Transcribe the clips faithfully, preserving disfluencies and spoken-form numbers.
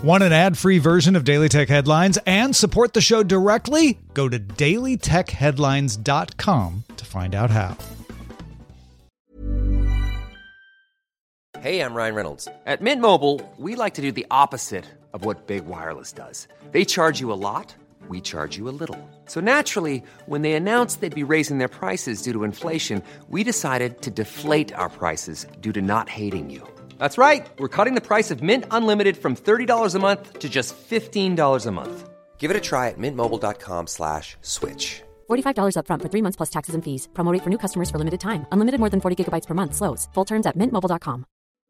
Want an ad-free version of Daily Tech Headlines and support the show directly? Go to daily tech headlines dot com to find out how. Hey, I'm Ryan Reynolds. At Mint Mobile, we like to do the opposite of what Big Wireless does. They charge you a lot, we charge you a little. So naturally, when they announced they'd be raising their prices due to inflation, we decided to deflate our prices due to not hating you. That's right. We're cutting the price of Mint Unlimited from thirty dollars a month to just fifteen dollars a month. Give it a try at mintmobile.com slash switch. forty-five dollars up front for three months plus taxes and fees. Promo rate for new customers for limited time. Unlimited more than forty gigabytes per month. Slows full terms at mint mobile dot com.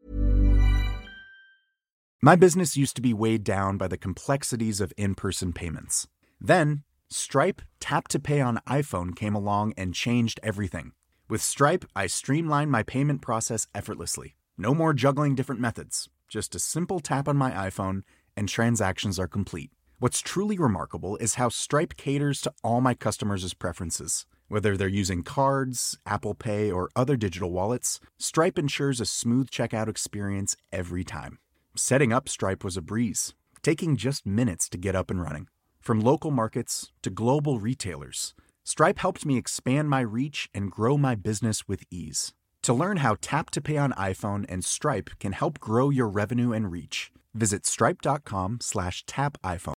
My business used to be weighed down by the complexities of in-person payments. Then, Stripe Tap to Pay on iPhone came along and changed everything. With Stripe, I streamlined my payment process effortlessly. No more juggling different methods. Just a simple tap on my iPhone and transactions are complete. What's truly remarkable is how Stripe caters to all my customers' preferences. Whether they're using cards, Apple Pay, or other digital wallets, Stripe ensures a smooth checkout experience every time. Setting up Stripe was a breeze, taking just minutes to get up and running. From local markets to global retailers, Stripe helped me expand my reach and grow my business with ease. To learn how Tap to Pay on iPhone and Stripe can help grow your revenue and reach, visit stripe.com slash tap iPhone.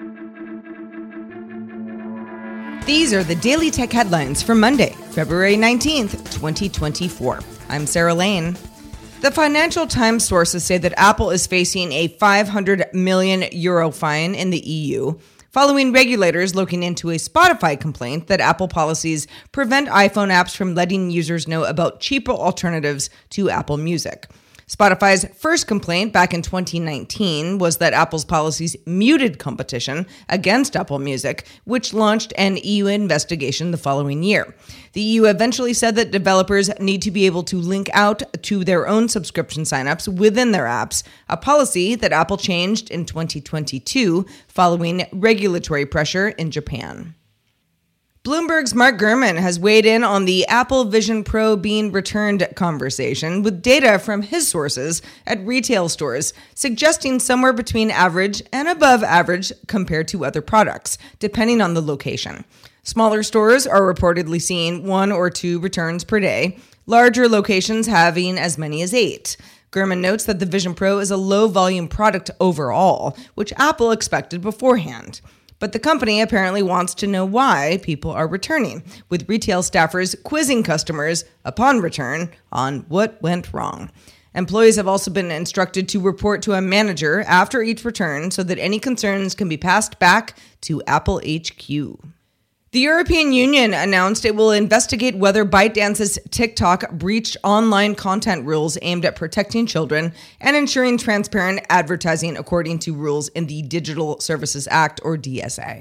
These are the Daily Tech Headlines for Monday, February nineteenth, twenty twenty-four. I'm Sarah Lane. The Financial Times sources say that Apple is facing a five hundred million euro fine in the E U, following regulators looking into a Spotify complaint that Apple policies prevent iPhone apps from letting users know about cheaper alternatives to Apple Music. Spotify's first complaint back in twenty nineteen was that Apple's policies muted competition against Apple Music, which launched an E U investigation the following year. The E U eventually said that developers need to be able to link out to their own subscription signups within their apps, a policy that Apple changed in twenty twenty-two following regulatory pressure in Japan. Bloomberg's Mark Gurman has weighed in on the Apple Vision Pro being returned conversation with data from his sources at retail stores, suggesting somewhere between average and above average compared to other products, depending on the location. Smaller stores are reportedly seeing one or two returns per day, larger locations having as many as eight. Gurman notes that the Vision Pro is a low-volume product overall, which Apple expected beforehand. But the company apparently wants to know why people are returning, with retail staffers quizzing customers upon return on what went wrong. Employees have also been instructed to report to a manager after each return so that any concerns can be passed back to Apple H Q. The European Union announced it will investigate whether ByteDance's TikTok breached online content rules aimed at protecting children and ensuring transparent advertising according to rules in the Digital Services Act, or D S A.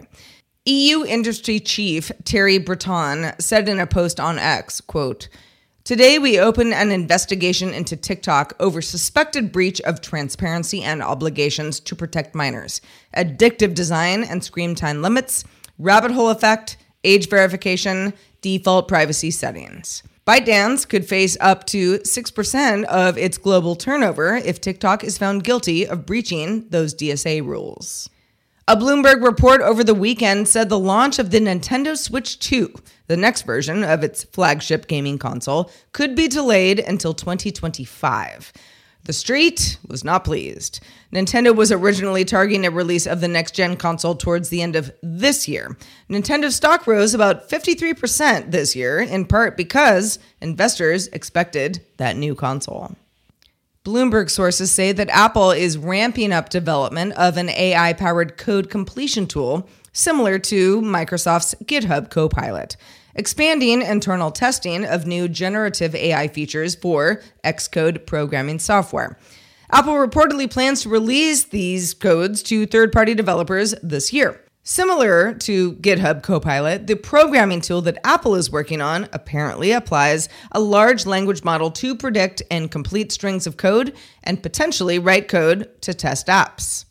E U industry chief Thierry Breton said in a post on X, quote, "Today we open an investigation into TikTok over suspected breach of transparency and obligations to protect minors, addictive design and screen time limits, rabbit hole effect, age verification, default privacy settings." ByteDance could face up to six percent of its global turnover if TikTok is found guilty of breaching those D S A rules. A Bloomberg report over the weekend said the launch of the Nintendo Switch two, the next version of its flagship gaming console, could be delayed until twenty twenty-five. The street was not pleased. Nintendo was originally targeting a release of the next-gen console towards the end of this year. Nintendo stock rose about fifty-three percent this year, in part because investors expected that new console. Bloomberg sources say that Apple is ramping up development of an A I-powered code completion tool similar to Microsoft's GitHub Copilot, expanding internal testing of new generative A I features for Xcode programming software. Apple reportedly plans to release these codes to third-party developers this year. Similar to GitHub Copilot, the programming tool that Apple is working on apparently applies a large language model to predict and complete strings of code and potentially write code to test apps.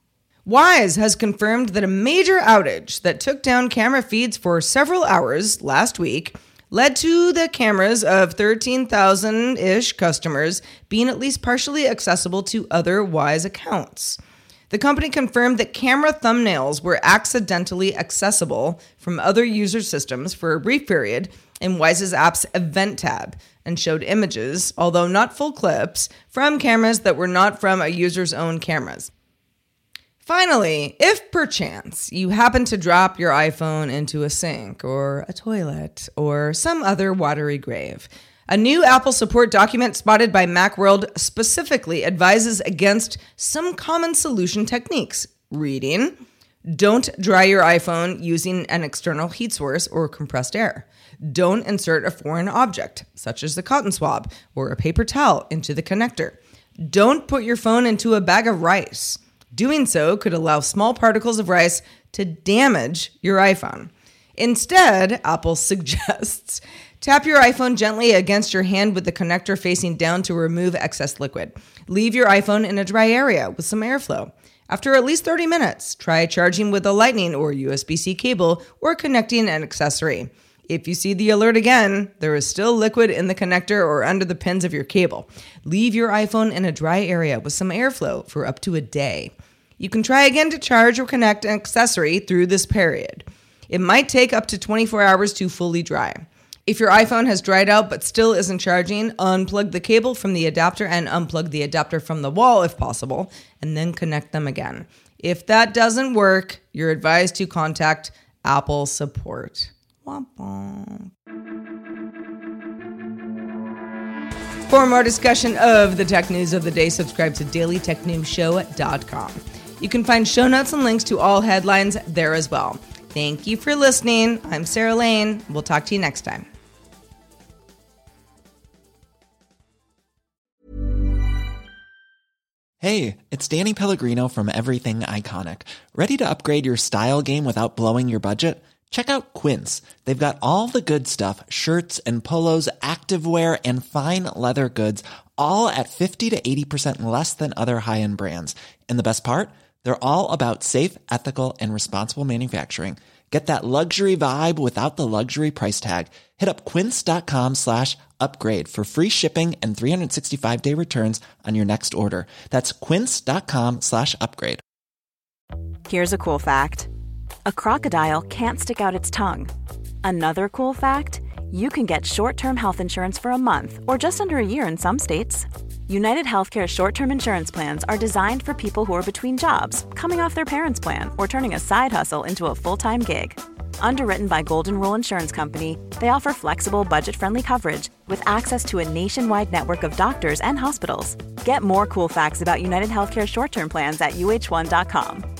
Wyze has confirmed that a major outage that took down camera feeds for several hours last week led to the cameras of thirteen thousand-ish customers being at least partially accessible to other Wyze accounts. The company confirmed that camera thumbnails were accidentally accessible from other user systems for a brief period in Wise's app's Event tab, and showed images, although not full clips, from cameras that were not from a user's own cameras. Finally, if perchance you happen to drop your iPhone into a sink or a toilet or some other watery grave, a new Apple support document spotted by Macworld specifically advises against some common solution techniques, reading, don't dry your iPhone using an external heat source or compressed air. Don't insert a foreign object, such as the cotton swab or a paper towel, into the connector. Don't put your phone into a bag of rice. Doing so could allow small particles of rice to damage your iPhone. Instead, Apple suggests tap your iPhone gently against your hand with the connector facing down to remove excess liquid. Leave your iPhone in a dry area with some airflow. After at least thirty minutes, try charging with a Lightning or U S B C cable or connecting an accessory. If you see the alert again, there is still liquid in the connector or under the pins of your cable. Leave your iPhone in a dry area with some airflow for up to a day. You can try again to charge or connect an accessory through this period. It might take up to twenty-four hours to fully dry. If your iPhone has dried out but still isn't charging, unplug the cable from the adapter and unplug the adapter from the wall if possible, and then connect them again. If that doesn't work, you're advised to contact Apple support. Womp womp. For more discussion of the tech news of the day, subscribe to daily tech news show dot com. You can find show notes and links to all headlines there as well. Thank you for listening. I'm Sarah Lane. We'll talk to you next time. Hey, it's Danny Pellegrino from Everything Iconic. Ready to upgrade your style game without blowing your budget? Check out Quince. They've got all the good stuff, shirts and polos, activewear, and fine leather goods, all at fifty to eighty percent less than other high-end brands. And the best part? They're all about safe, ethical, and responsible manufacturing. Get that luxury vibe without the luxury price tag. Hit up quince.com slash upgrade for free shipping and three sixty-five day returns on your next order. That's quince.com slash upgrade. Here's a cool fact. A crocodile can't stick out its tongue. Another cool fact, you can get short-term health insurance for a month or just under a year in some states. United Healthcare short-term insurance plans are designed for people who are between jobs, coming off their parents' plan, or turning a side hustle into a full-time gig. Underwritten by Golden Rule Insurance Company, they offer flexible, budget-friendly coverage with access to a nationwide network of doctors and hospitals. Get more cool facts about United Healthcare short-term plans at U H one dot com.